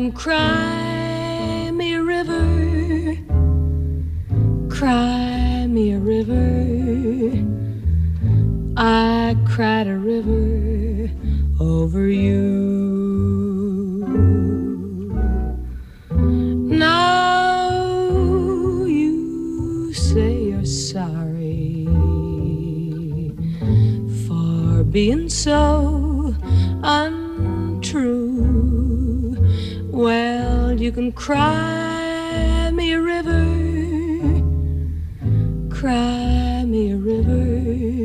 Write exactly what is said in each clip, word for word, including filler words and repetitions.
can cry me a river, cry me a river. I cried a river over you. Now you say you're sorry for being so untrue. Well, you can cry me a river, cry me a river.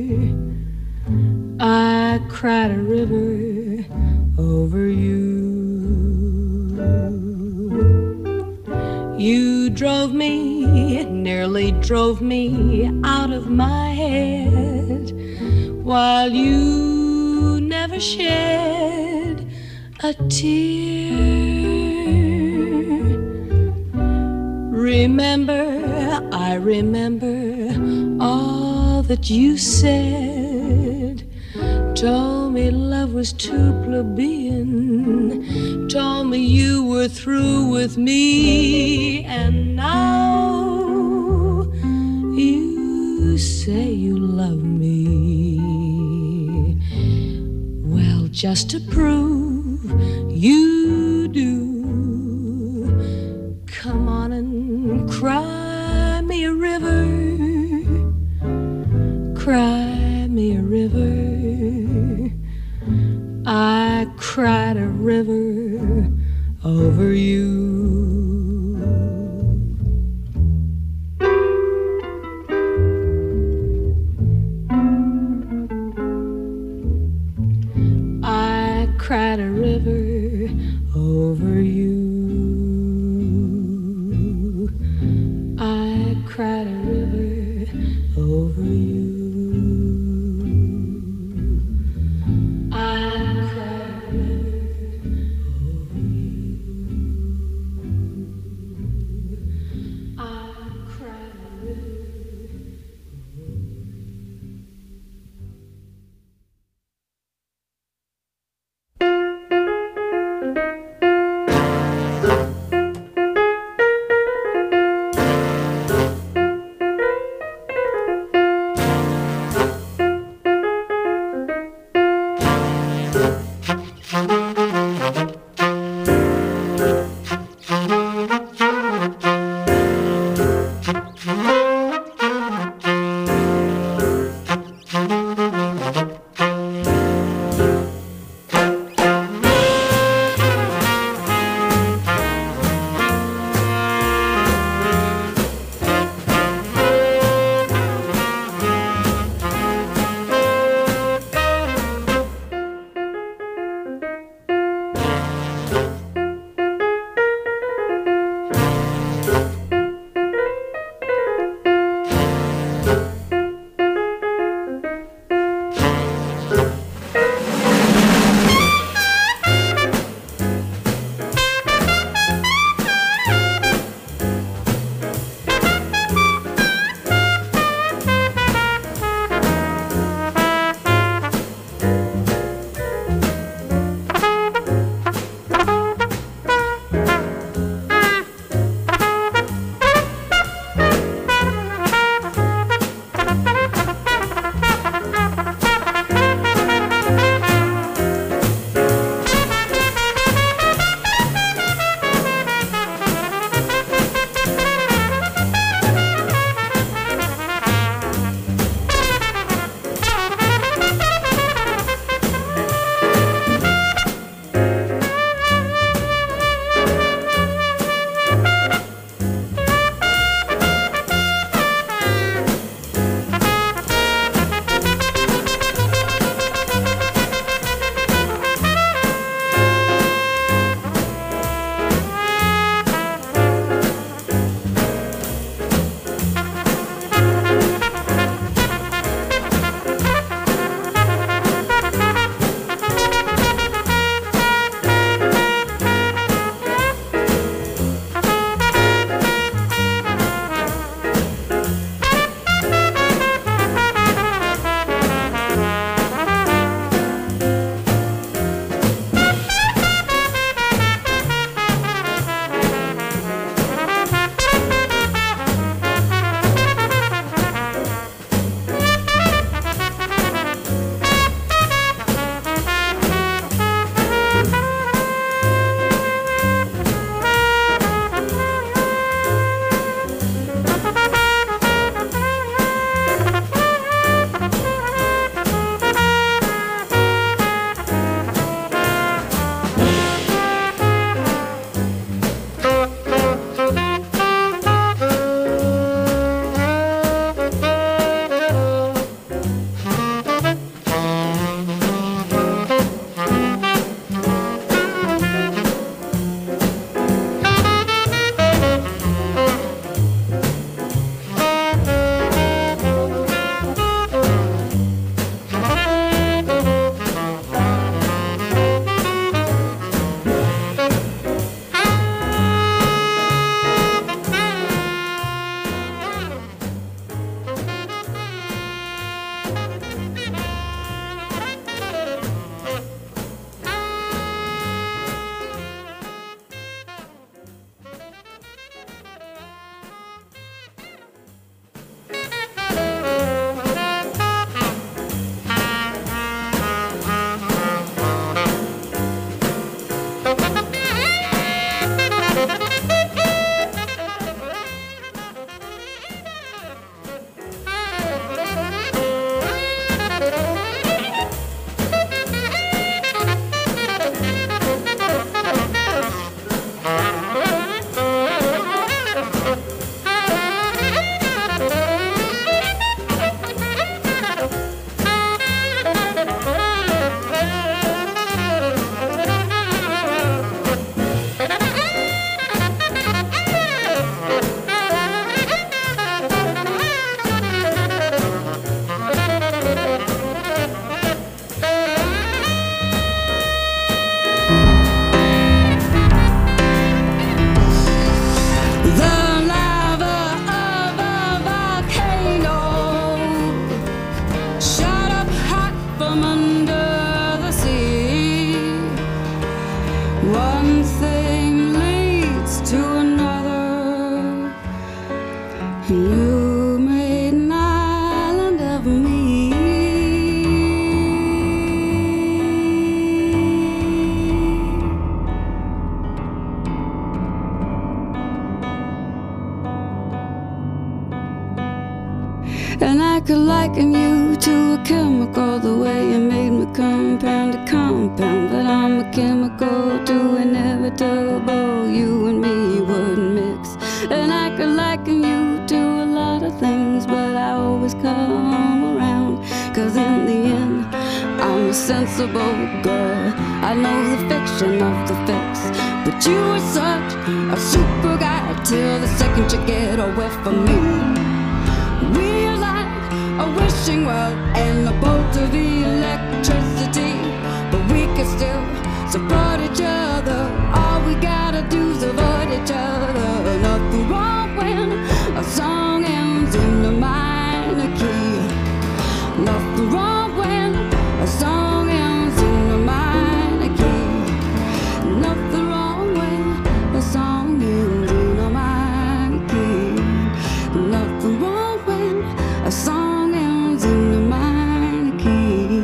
I cried a river over you. You drove me, nearly drove me out of my head, while you never shed a tear. Remember, I remember all that you said. Told me love was too plebeian, told me you were through with me, and now you say you love me. Well, just to prove you do, come on and cry me a river, cry me a river. I cried a river over you. I cried a river over you. I cried a river over you. I cried a river over you. And I could liken you to a chemical, the way you made me compound to compound. But I'm a chemical too inevitable, you and me wouldn't mix. And I could liken you to a lot of things, but I always come around. Cause in the end, I'm a sensible girl. I know the fiction of the fix, but you are such a super guy till the second you get away from me. We're like a wishing well and a bolt of electricity, but we can still support each other. All we gotta do is avoid each other. Nothing wrong when a song ends in a minor key. Nothing wrong when a song ends in a minor key. Nothing wrong when a song ends in a minor key. Nothing wrong when a song ends in a minor key.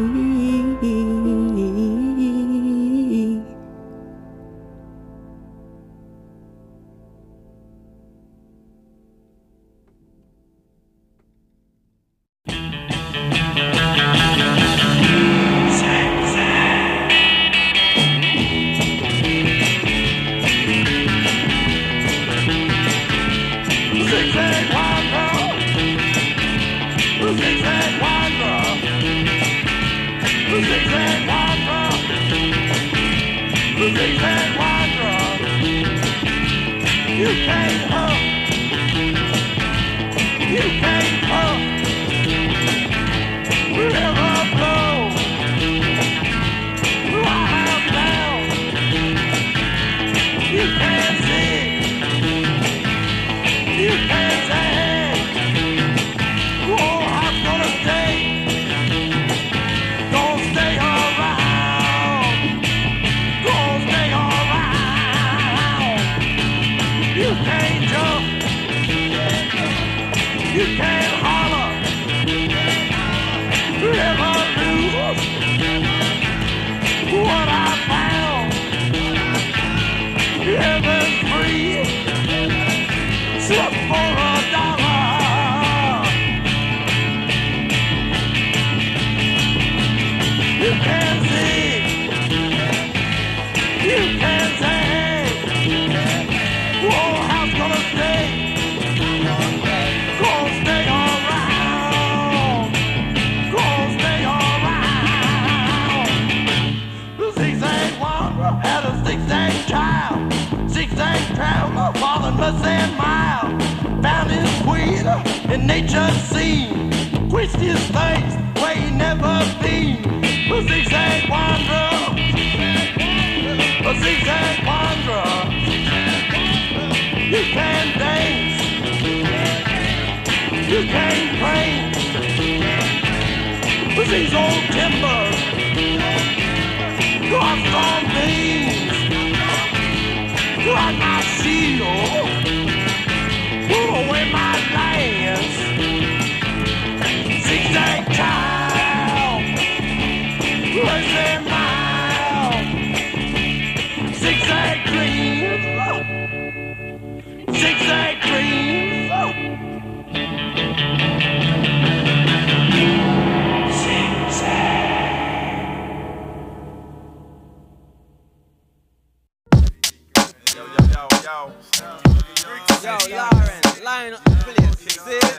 In nature's scene, twist his face where he never been. A zigzag wanderer, a zigzag wanderer. You can dance, you can prance. With these old timbers, crossed on beams, like my shield. Pull away my lance, zigzag child, lazy mile, zigzag dreams, zigzag dreams, zigzag. Yo, Yo, Lauren, line up, please. See it?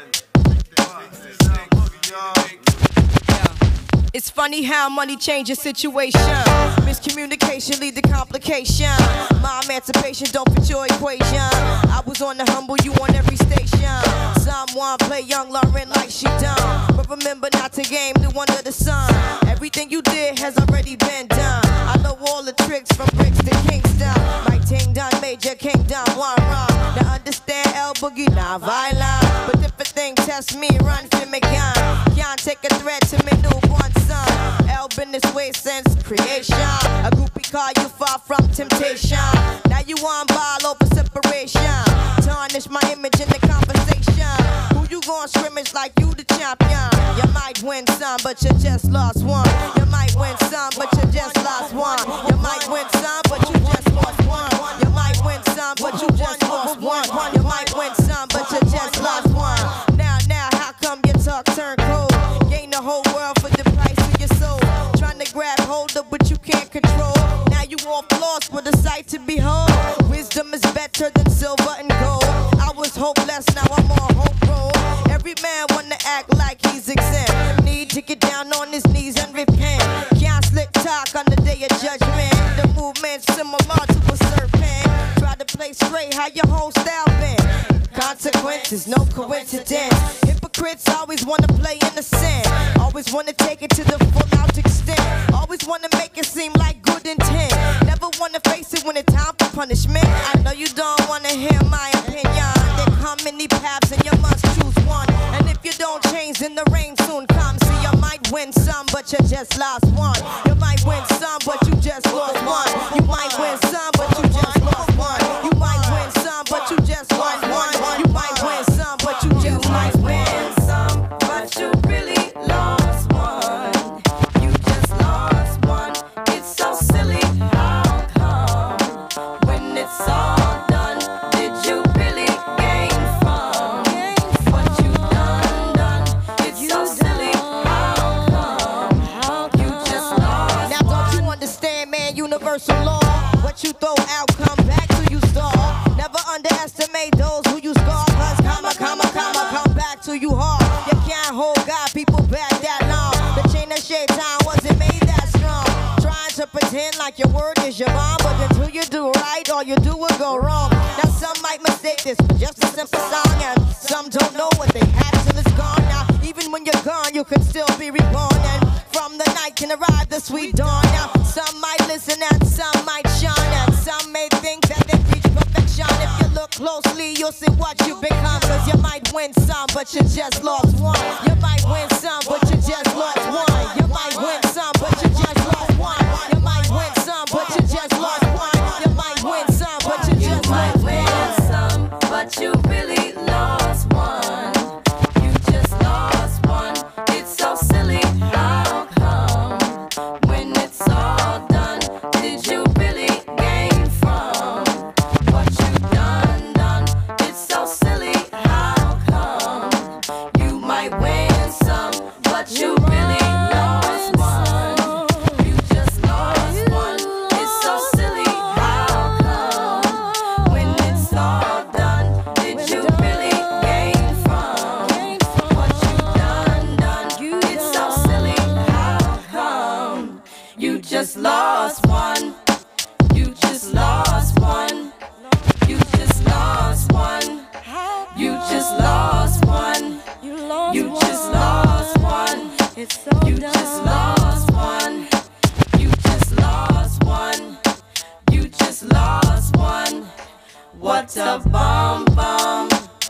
It's funny how money changes situation. Miscommunication lead to complication. My emancipation don't fit your equation. I was on the humble, you on every station. Someone play young Lauren like she done, but remember not to game new under the sun. Everything you did has already been done. I know all the tricks from bricks to Kingston. My ting done, Major Kingdom, one wrong. Now understand L Boogie, not violent, but if a thing test me, run for me gun. Can't take a threat to me newborn son. L been this way since creation. A groupie call you far from temptation. Now you on ball over separation. Tarnish my image in the conversation. Who you gon' scrimmage like you the champion? You might win some, but you just lost one. You might win some, but you just lost one. You might win some, but you just lost one. You might win some, but you just lost one. You might win some, but you just lost one. Now, now, how come your talk turn cold? Gain the whole world for the price of your soul. Trying to grab hold of what you can't control. Now you off lost with a sight to behold. Wisdom is better than silver and gold. I was hopeless, now I'm on hope roll. Every man wanna act like he's exempt. Need to get down on his knees and repent. Can't slick talk on the day of judgment. The movement's similar to a serpent. Try to play straight, how your whole style been. Consequences, no coincidence. Hypocrites always wanna play innocent. Always wanna take it to the full out extent. Always wanna make it seem like good intent. Never wanna face it when it's time for punishment. I know you don't wanna hear my opinion. There come many paths and you must choose one. And if you don't change, then the rain soon comes. See, you might win some, but you just lost one. You might win some, but you just lost one. You might win some, but you just lost one. You might win some, but you just lost one. You might win some, but you just might win some, but you really lost one. You just lost one. It's so silly. How come when it's all done, did you really gain from what you done done? It's so silly. How come you just lost? Now don't you understand, man? Universal law. What you throw out, come back to you stall. Never underestimate those who you scar. Cause comma, comma, comma, come back to you hard. You can't hold God, people back that long. The chain of shaitan wasn't made that strong. Trying to pretend like your word is your bond, but until you do right, all you do will go wrong. Now some might mistake this for just a simple song, and some don't know what they have till it's gone. Now even when you're gone, you can still be reborn, and from the night can arrive the sweet dawn. Now some might listen and some might shine, and some may think that they reach perfection. If you look closely, you'll see what you become. Cause you might win some, but you just lost one. You might win some, but you just lost one. You might win some, but you just lost one. You might win some, but you just lost one. You might win some, but you just lost one. Some, but you really lost one. You just lost one. It's so silly. How come when it's all done, did you really gain from what you done done? It's so silly. How come you might win some, but you really lost one? You just lost one. It's so silly. How come when it's all done, did you really gain from what you done done? It's so silly. How come you just lost one? You just lost one. You just lost one. You just lost one. You just lost one. You just lost one. You just lost one. You just lost one. What a bomb bomb.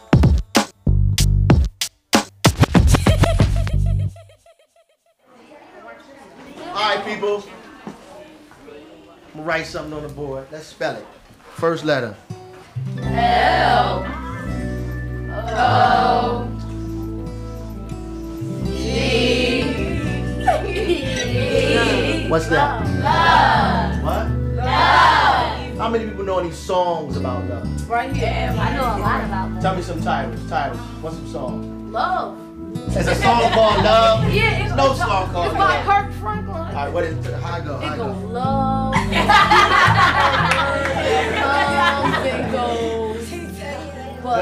All right, people. I'm gonna write something on the board. Let's spell it. First letter. L O G. What's that? Love. What? Love. How many people know any songs about love? Right here. I know a lot about love. Tell me some titles. Titles. What's some songs? Love. There's a song called Love. Yeah, it's no it's song called It's by Love. Kirk Franklin. All right, what is it? How I go? How I It go? goes love. Love.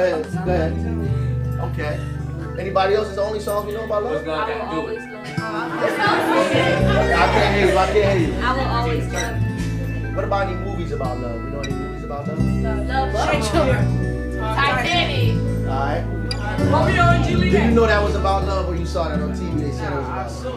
ahead. Go ahead. Okay. Anybody else? Is the only songs we know about love? What's God got to do with it? I can't hear you. I can't hear you. I will always love you. What about any movies about love? You know any movies about love? Love, love. Titanic. All right. Romeo and Juliet. Did you know that was about love when you saw that on T V? They said it was about love.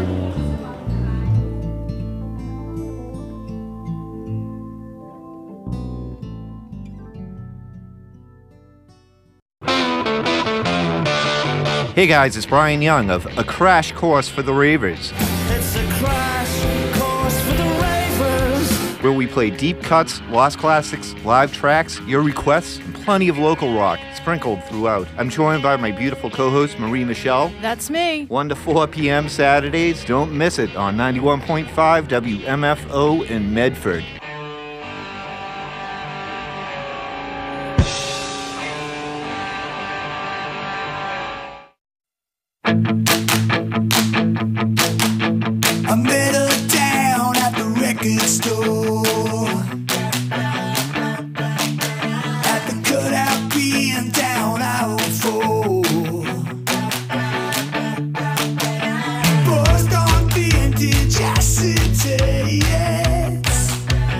Hey guys, it's Brian Young of A Crash Course for the Ravers. It's a crash course for the ravers. Where we play deep cuts, lost classics, live tracks, your requests, and plenty of local rock sprinkled throughout. I'm joined by my beautiful co-host, Marie Michelle. That's me. one to four p.m. Saturdays. Don't miss it on ninety-one point five W M F O in Medford. I met her down at the record store, at the cutout being down I oh four. Boys gone vintage acetates,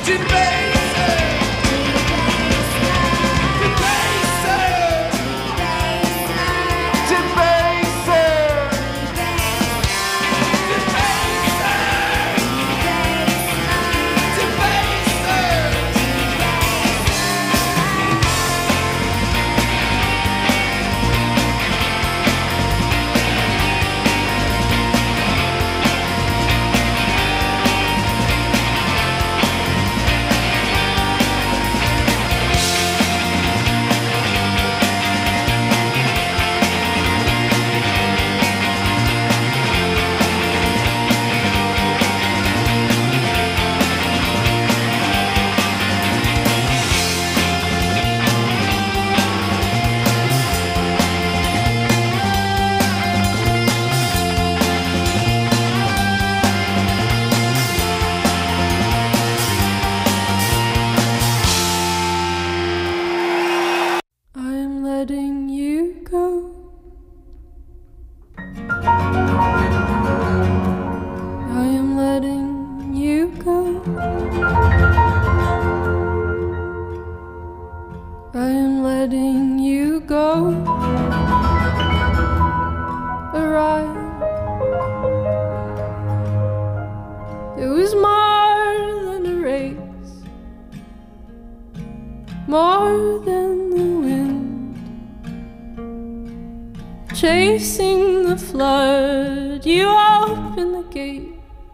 Chasing the flood, you open the gate.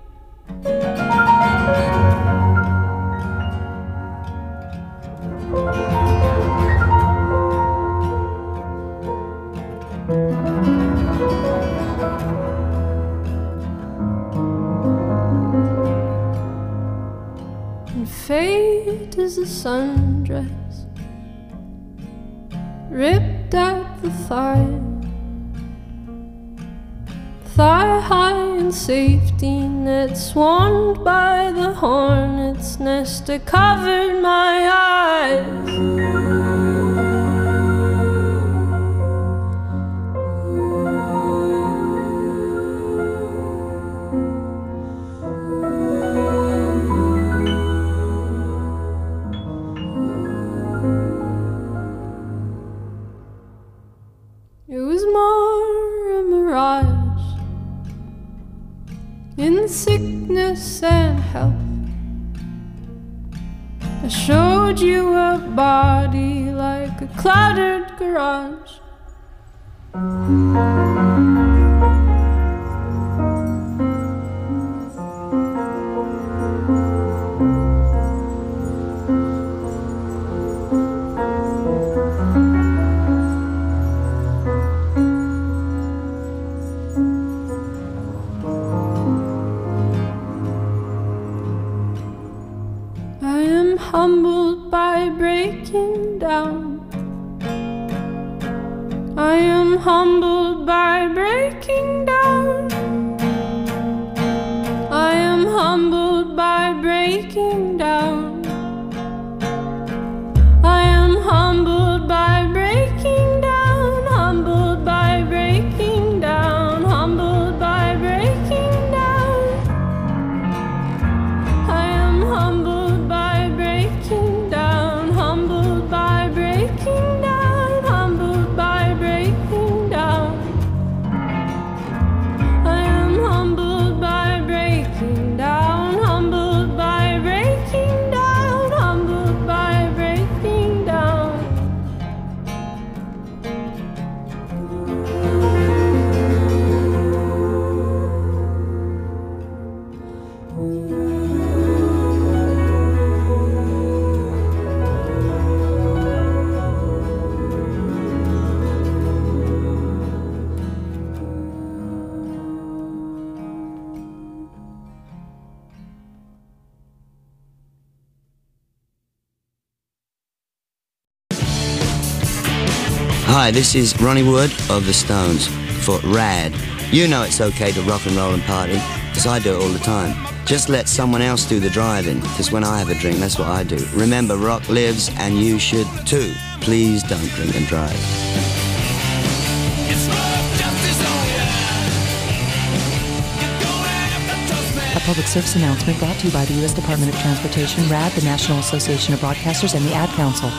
And fate is a sundress ripped at the thigh, thigh high in safety net, swarmed by the hornet's nest that covered my eyes. In sickness and health, I showed you a body like a cluttered garage. Humbled by breaking down, I am humbled by breaking down, I am humbled by breaking down, I am humbled by breaking down, humbled by breaking down, humbled by breaking down, I am humbled. Hi, this is Ronnie Wood of The Stones for Rad. You know it's okay to rock and roll and party, because I do it all the time. Just let someone else do the driving, because when I have a drink, that's what I do. Remember, rock lives, and you should too. Please don't drink and drive. A public service announcement brought to you by the U S Department of Transportation, R A D, the National Association of Broadcasters, and the Ad Council.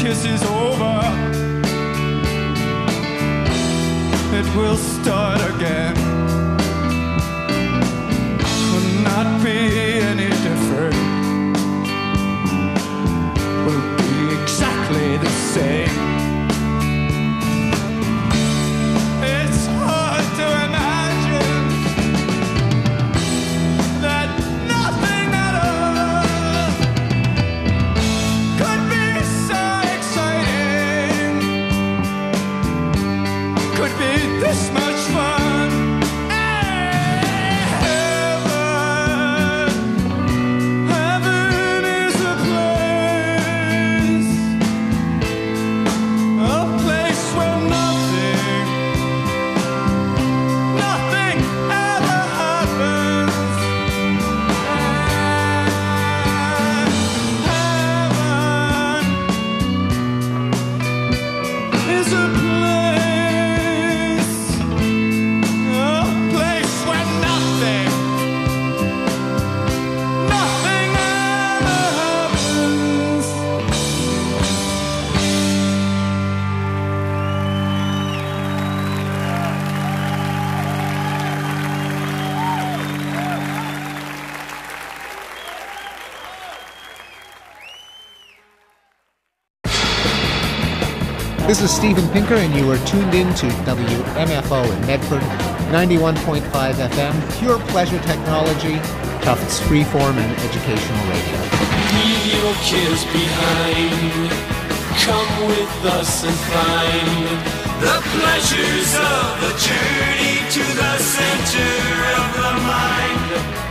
kiss is over, it will start again. Could not be any different, will be exactly the same. It's hard to imagine that nothing at all could be so exciting, could be this much fun. Heaven, heaven is a place, a place where nothing, nothing ever happens. Heaven is a place, a place where nothing, nothing ever happens. This is Steven Pinker, and you are tuned in to W M F O in Medford, ninety-one point five F M, pure pleasure technology, Tufts freeform and educational radio. Leave your cares behind. Come with us and find the pleasures of the journey to the center of the mind.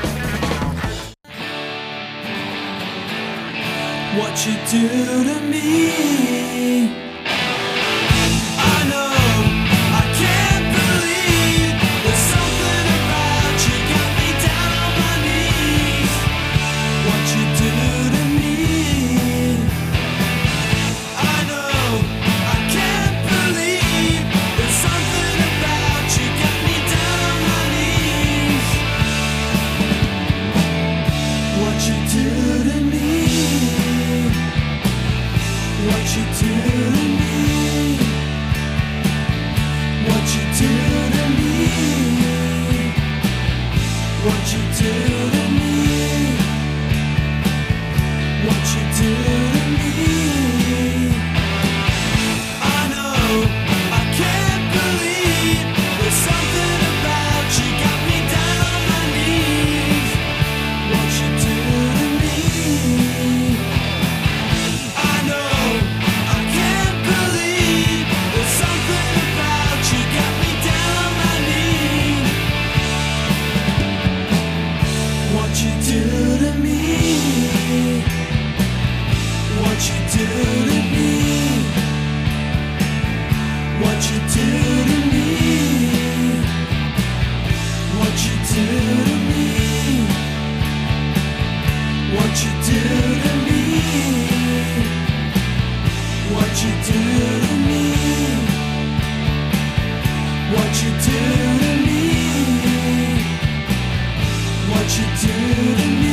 What you do to me, I know, I can't believe there's something about you got me down on my knees. What you do to me, I know, I can't believe there's something about you got me down on my knees. What you do to me, what you do to me, what you do to me, what you do to me, what you do to me. I know, I can't believe there's something about you got me down on my knees. What you do to me, I know, I can't believe there's something about you got me down on my knees. What you do to me, what you do to me, what you do to me, what you do to me, what you do to me, what you do to me, what you do to me, what you do to me.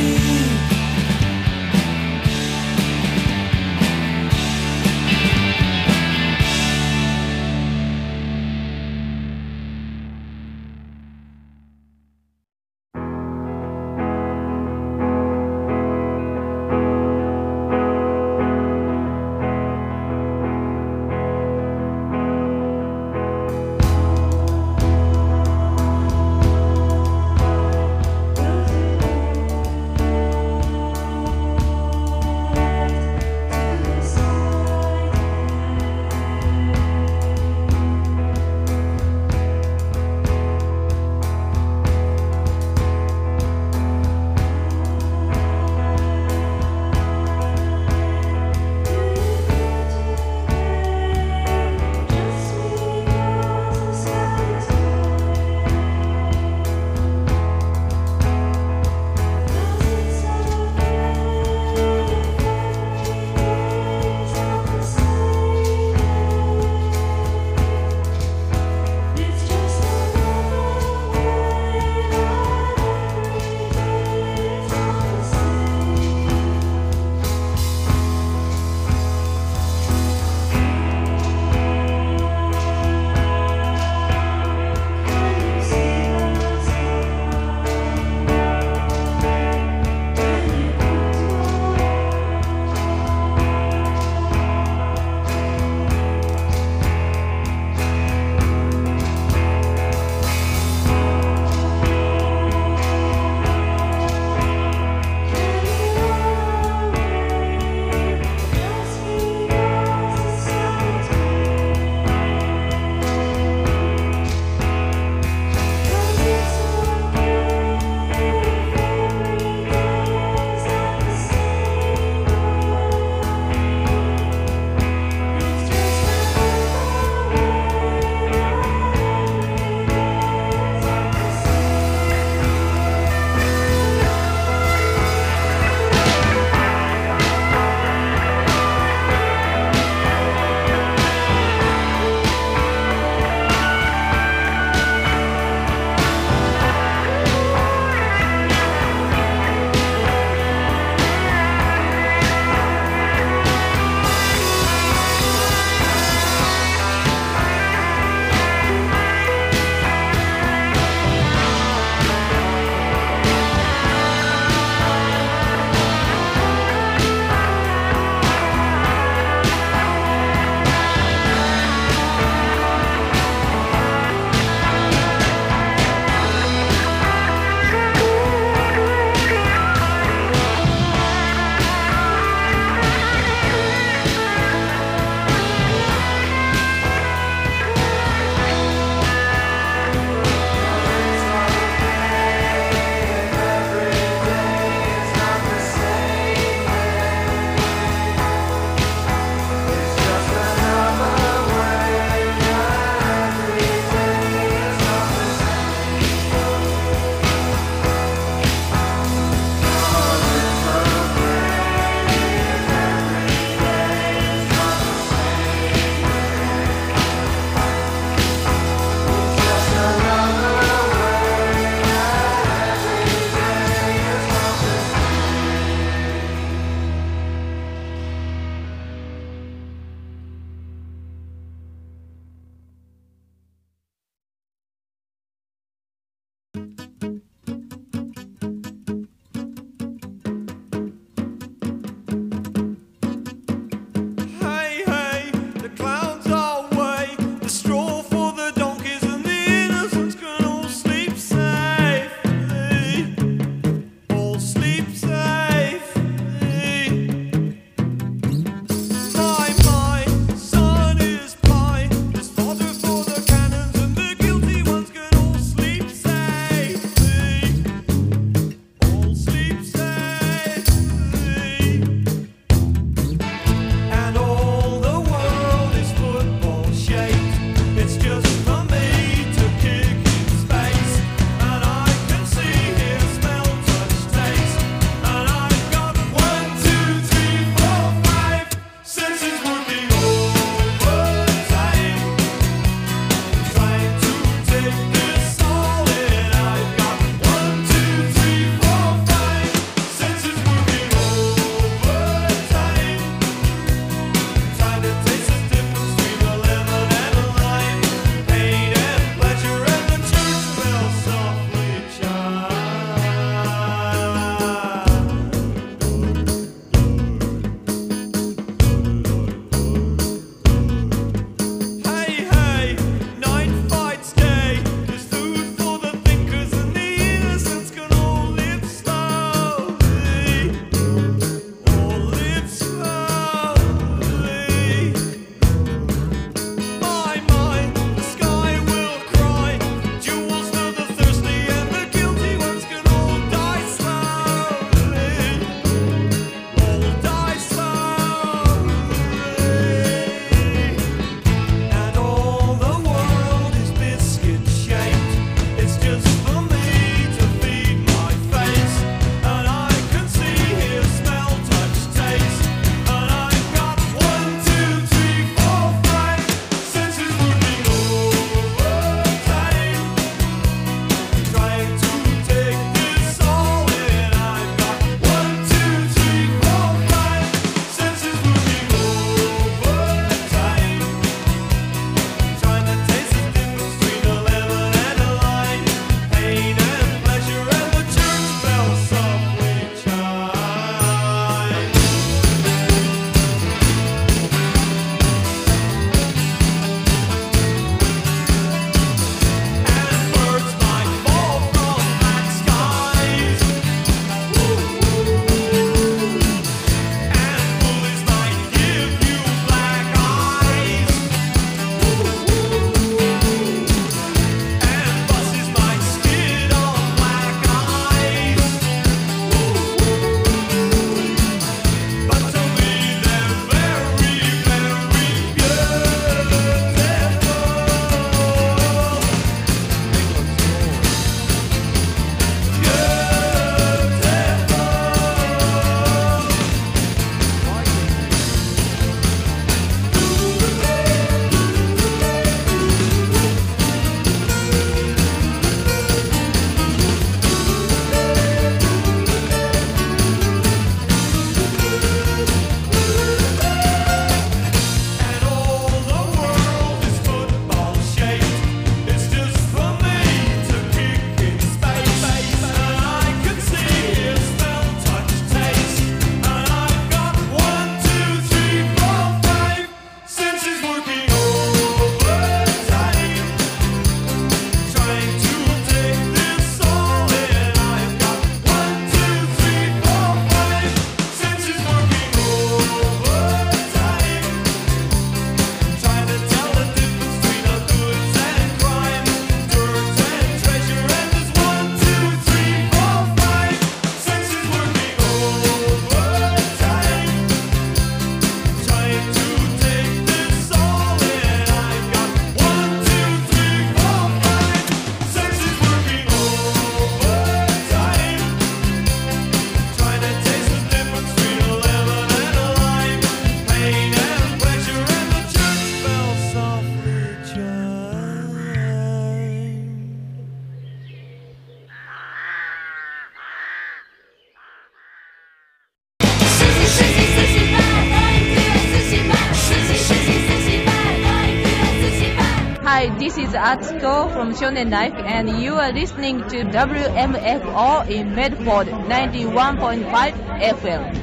is Atsuko from Shonen Life, and you are listening to W M F O in Medford ninety-one point five F M.